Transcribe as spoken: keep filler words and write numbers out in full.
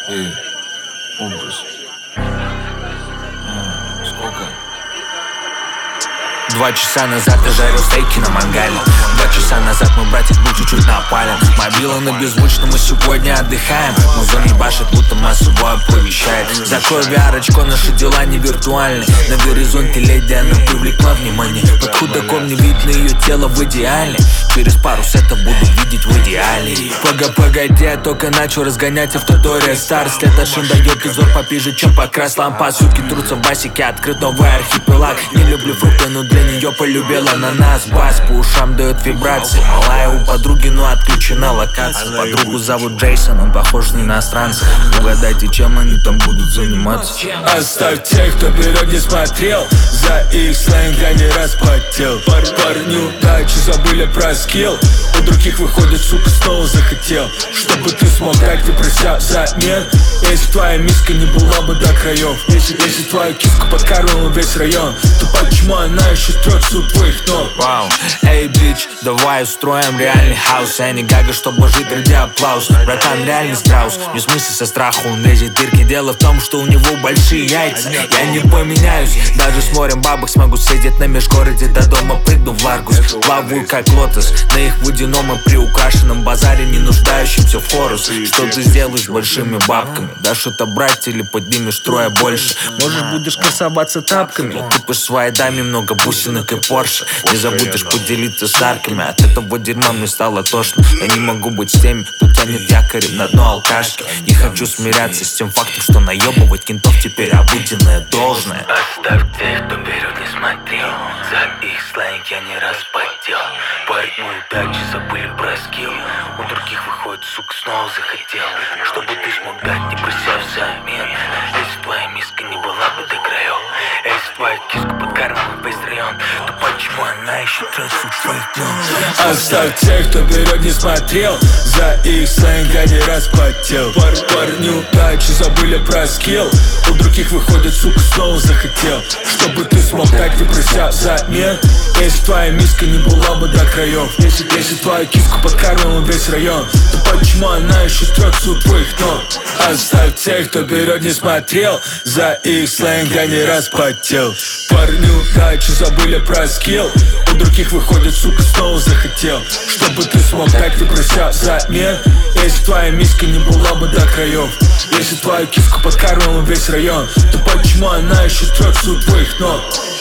Эй, образ. А, сколько? Два часа назад я жарил стейки на мангале. Два часа назад мой братик был чуть-чуть напален. Мобила на беззвучном, мы сегодня отдыхаем. Музон ебашит, будто массово оповещает. Закрой ви ар-очко, наши дела не виртуальны. На горизонте леди, она привлекла внимание. Под худаком не видно ее тело в идеале. Через пару сетов буду видеть в идеале. Пога, погоди, я только начал разгонять автотория. Стар след шин дает узор попиже, чем покрас лампа. Суки трутся в басике, открыт новый архипелаг. Не люблю фрукты, но для нее полюбила ананас. Бас по ушам дает вибрации. Малая у подруги, но отключена локация. Подругу зовут Джейсон, он похож на иностранца. Угадайте, чем они там будут заниматься. Оставь тех, кто вперед не смотрел. За их сленг я не распотел. Пар парни удачи забыли про скилл. У других выходит, сука, снова захотел. Чтобы ты смог дать, ты прося взамен. Если твоя миска не была бы до краев, Если, если твою киску подкармливал весь район, то почему она еще трется у твоих ног? Вау, эй, бич, давай устроим реальный хаус. Я не гага, чтобы жить ради аплаус. Братан, реальный страус, не в смысле со страху он лезет дырки. Дело в том, что у него большие яйца. Я не поменяюсь, даже с морем бабок смогу сидеть на межгороде. До дома прыгну в Ларгус, плаваю как лотос на их водяном и приукрашенном базаре, не нуждающимся в хорус. Что ты сделаешь с большими бабками? Дашь что-то брать или поднимешь трое больше? Можешь будешь красоваться тапками, купишь своей даме много бусинок и Порше. Не забудешь поделиться с арками. От этого дерьма мне стало тошно. Я не могу быть с теми, кто тянет якорем на дно алкашки. Не хочу смиряться с тем фактом, что наебывать кентов теперь обыденное должное. Оставь тех, кто вперед не смотрел. За их сленг я не распотел. Парни удачи забыли про скилл. У других выходит, сука, снова захотел. Чтобы ты смог дать, не прося взамен. Если твоя миска не была бы до краев, если твою киску подкармливал весь район, то почему она еще трется в твоих ног? Оставь тех, кто вперед не смотрел. За их сленг я не распотел. Пар парни удачи забыли про скилл. У других выходит, сука, снова захотел. Чтобы ты смог дать, не прося взамен. Если твоя миска не была бы до краев, Если, если твою киску подкармливал весь район, то почему она еще трется у твоих ног? Оставь тех, кто вперед не смотрел. За их сленг я не распотел. Парни удачи забыли про скилл. У других выходит, сука, снова захотел. Чтобы ты смог дать, не прося взамен. Если твоя миска не была бы до краев, Если твою киску подкармливал весь район, то почему она еще трется у твоих ног?